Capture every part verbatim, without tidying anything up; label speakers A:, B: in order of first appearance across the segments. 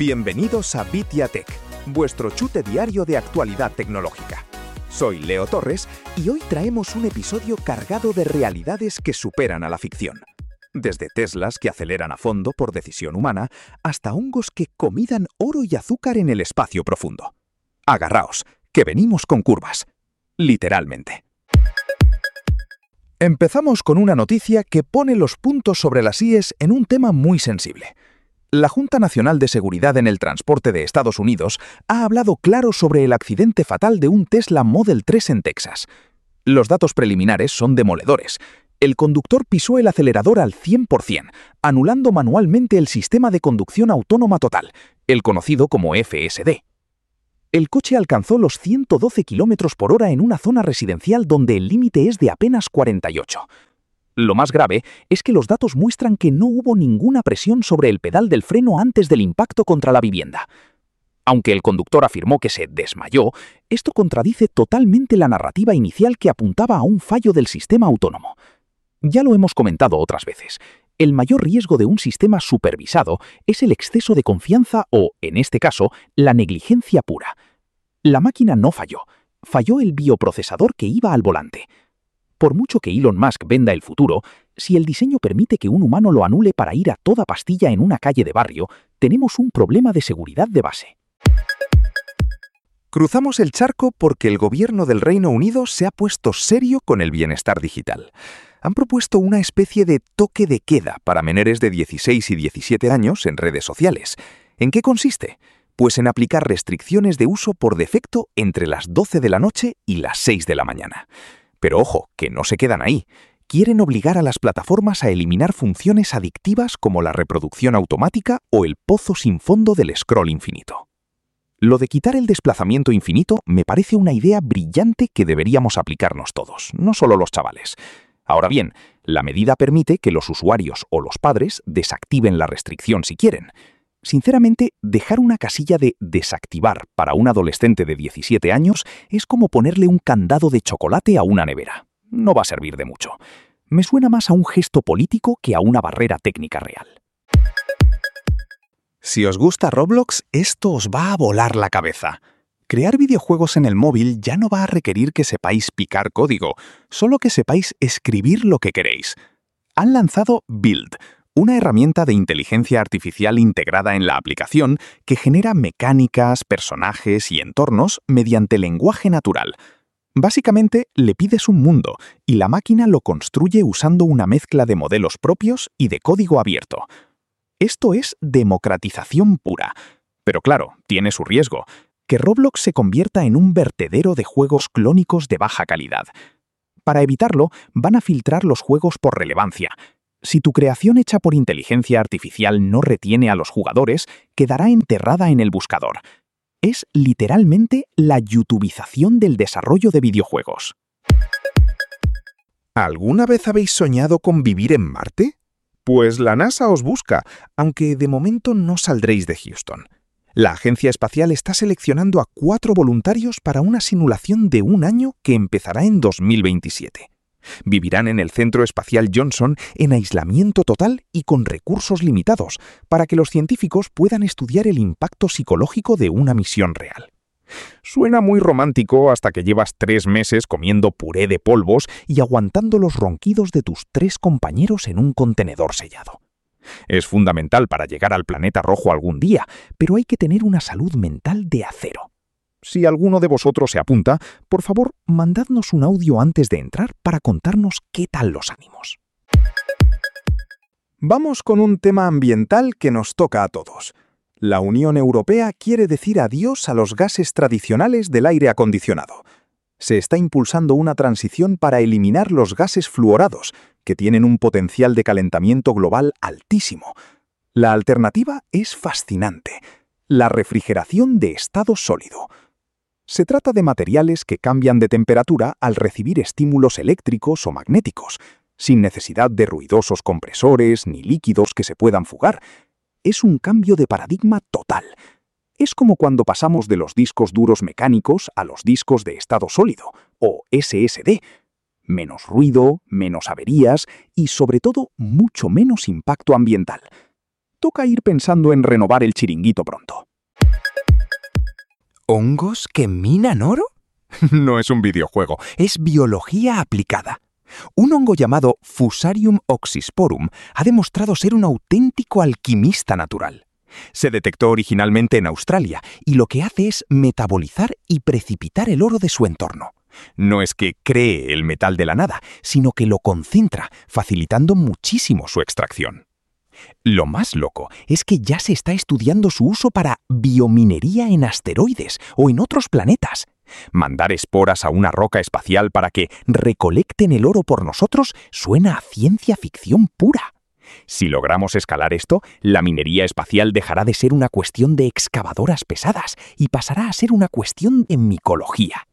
A: Bienvenidos a Bitiatech, vuestro chute diario de actualidad tecnológica. Soy Leo Torres y hoy traemos un episodio cargado de realidades que superan a la ficción. Desde Teslas que aceleran a fondo por decisión humana, hasta hongos que comidan oro y azúcar en el espacio profundo. Agarraos, que venimos con curvas. Literalmente. Empezamos con una noticia que pone los puntos sobre las íes en un tema muy sensible. La Junta Nacional de Seguridad en el Transporte de Estados Unidos ha hablado claro sobre el accidente fatal de un Tesla Model tres en Texas. Los datos preliminares son demoledores. El conductor pisó el acelerador al cien por cien, anulando manualmente el sistema de conducción autónoma total, el conocido como F S D. El coche alcanzó los ciento doce kilómetros por hora en una zona residencial donde el límite es de apenas cuarenta y ocho. Lo más grave es que los datos muestran que no hubo ninguna presión sobre el pedal del freno antes del impacto contra la vivienda. Aunque el conductor afirmó que se desmayó, esto contradice totalmente la narrativa inicial que apuntaba a un fallo del sistema autónomo. Ya lo hemos comentado otras veces. El mayor riesgo de un sistema supervisado es el exceso de confianza o, en este caso, la negligencia pura. La máquina no falló. Falló el bioprocesador que iba al volante. Por mucho que Elon Musk venda el futuro, si el diseño permite que un humano lo anule para ir a toda pastilla en una calle de barrio, tenemos un problema de seguridad de base. Cruzamos el charco porque el gobierno del Reino Unido se ha puesto serio con el bienestar digital. Han propuesto una especie de toque de queda para menores de dieciséis y diecisiete años en redes sociales. ¿En qué consiste? Pues en aplicar restricciones de uso por defecto entre las doce de la noche y las seis de la mañana. Pero ojo, que no se quedan ahí. Quieren obligar a las plataformas a eliminar funciones adictivas como la reproducción automática o el pozo sin fondo del scroll infinito. Lo de quitar el desplazamiento infinito me parece una idea brillante que deberíamos aplicarnos todos, no solo los chavales. Ahora bien, la medida permite que los usuarios o los padres desactiven la restricción si quieren. Sinceramente, dejar una casilla de desactivar para un adolescente de diecisiete años es como ponerle un candado de chocolate a una nevera. No va a servir de mucho. Me suena más a un gesto político que a una barrera técnica real. Si os gusta Roblox, esto os va a volar la cabeza. Crear videojuegos en el móvil ya no va a requerir que sepáis picar código, solo que sepáis escribir lo que queréis. Han lanzado Build, una herramienta de inteligencia artificial integrada en la aplicación que genera mecánicas, personajes y entornos mediante lenguaje natural. Básicamente, le pides un mundo y la máquina lo construye usando una mezcla de modelos propios y de código abierto. Esto es democratización pura. Pero claro, tiene su riesgo, que Roblox se convierta en un vertedero de juegos clónicos de baja calidad. Para evitarlo, van a filtrar los juegos por relevancia. Si tu creación hecha por inteligencia artificial no retiene a los jugadores, quedará enterrada en el buscador. Es literalmente la youtubización del desarrollo de videojuegos. ¿Alguna vez habéis soñado con vivir en Marte? Pues la NASA os busca, aunque de momento no saldréis de Houston. La agencia espacial está seleccionando a cuatro voluntarios para una simulación de un año que empezará en dos mil veintisiete. Vivirán en el Centro Espacial Johnson en aislamiento total y con recursos limitados, para que los científicos puedan estudiar el impacto psicológico de una misión real. Suena muy romántico hasta que llevas tres meses comiendo puré de polvos y aguantando los ronquidos de tus tres compañeros en un contenedor sellado. Es fundamental para llegar al planeta rojo algún día, pero hay que tener una salud mental de acero. Si alguno de vosotros se apunta, por favor, mandadnos un audio antes de entrar para contarnos qué tal los ánimos. Vamos con un tema ambiental que nos toca a todos. La Unión Europea quiere decir adiós a los gases tradicionales del aire acondicionado. Se está impulsando una transición para eliminar los gases fluorados, que tienen un potencial de calentamiento global altísimo. La alternativa es fascinante: la refrigeración de estado sólido. Se trata de materiales que cambian de temperatura al recibir estímulos eléctricos o magnéticos, sin necesidad de ruidosos compresores ni líquidos que se puedan fugar. Es un cambio de paradigma total. Es como cuando pasamos de los discos duros mecánicos a los discos de estado sólido, o S S D. Menos ruido, menos averías y, sobre todo, mucho menos impacto ambiental. toca ir pensando en renovar el chiringuito pronto.
B: ¿Hongos que minan oro? No es un videojuego, es biología aplicada. Un hongo llamado Fusarium oxysporum ha demostrado ser un auténtico alquimista natural. Se detectó originalmente en Australia y lo que hace es metabolizar y precipitar el oro de su entorno. No es que cree el metal de la nada, sino que lo concentra, facilitando muchísimo su extracción. Lo más loco es que ya se está estudiando su uso para biominería en asteroides o en otros planetas. Mandar esporas a una roca espacial para que recolecten el oro por nosotros suena a ciencia ficción pura. Si logramos escalar esto, la minería espacial dejará de ser una cuestión de excavadoras pesadas y pasará a ser una cuestión de micología.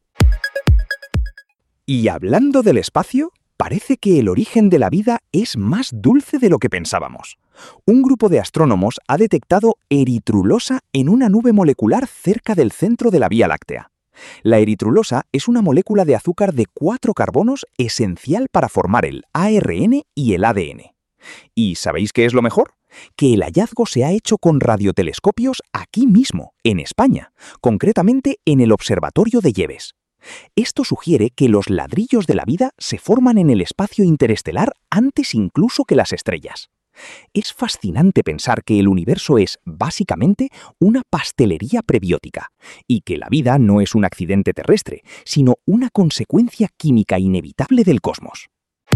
B: Y hablando del espacio, parece que el origen de la vida es más dulce de lo que pensábamos. Un grupo de astrónomos ha detectado eritrulosa en una nube molecular cerca del centro de la Vía Láctea. La eritrulosa es una molécula de azúcar de cuatro carbonos esencial para formar el A R N y el A D N. ¿Y sabéis qué es lo mejor? Que el hallazgo se ha hecho con radiotelescopios aquí mismo, en España, concretamente en el Observatorio de Lleves. Esto sugiere que los ladrillos de la vida se forman en el espacio interestelar antes incluso que las estrellas. Es fascinante pensar que el universo es, básicamente, una pastelería prebiótica, y que la vida no es un accidente terrestre, sino una consecuencia química inevitable del cosmos.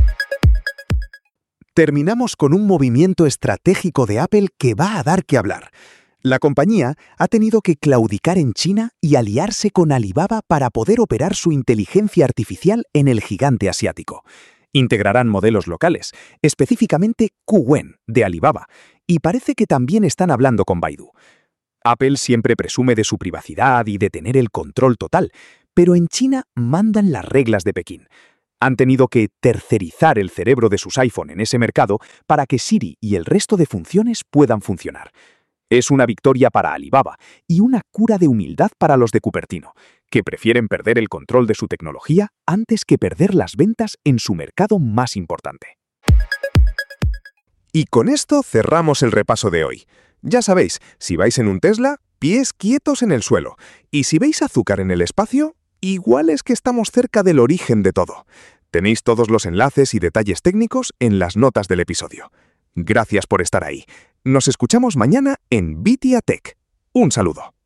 C: Terminamos con un movimiento estratégico de Apple que va a dar que hablar. La compañía ha tenido que claudicar en China y aliarse con Alibaba para poder operar su inteligencia artificial en el gigante asiático. Integrarán modelos locales, específicamente Qwen, de Alibaba, y parece que también están hablando con Baidu. Apple siempre presume de su privacidad y de tener el control total, pero en China mandan las reglas de Pekín. Han tenido que tercerizar el cerebro de sus iPhone en ese mercado para que Siri y el resto de funciones puedan funcionar. Es una victoria para Alibaba y una cura de humildad para los de Cupertino, que prefieren perder el control de su tecnología antes que perder las ventas en su mercado más importante.
D: Y con esto cerramos el repaso de hoy. Ya sabéis, si vais en un Tesla, pies quietos en el suelo. Y si veis azúcar en el espacio, igual es que estamos cerca del origen de todo. Tenéis todos los enlaces y detalles técnicos en las notas del episodio. Gracias por estar ahí. Nos escuchamos mañana en Vitia Tech. Un saludo.